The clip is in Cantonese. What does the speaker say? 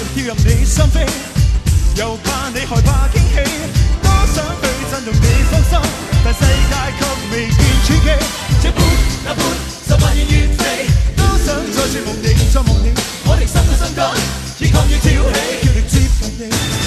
跳入你心扉，又怕你害怕驚喜，多想去震動你芳心，但世界卻未見轉機。這般那般，十萬年月地，都想再說夢你，再夢你，我的心對心肝，越抗越跳起，叫你接近你。